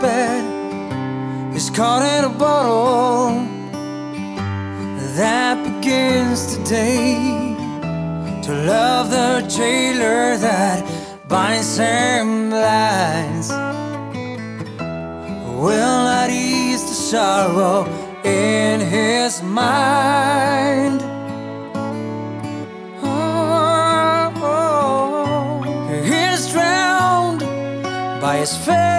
bed is caught in a bottle that begins today to love the jailer that binds him blinds, will not ease the sorrow in his mind. He is drowned by his faith